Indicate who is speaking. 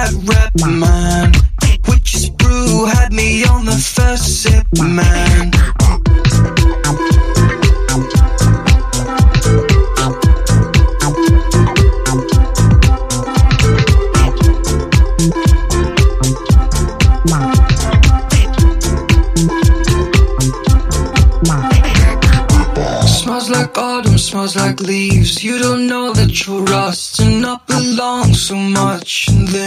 Speaker 1: that rep, man. Witch's brew had me on the first sip, man. Smells like autumn, smells like leaves. You don't know that you're rust and not belong so much. And then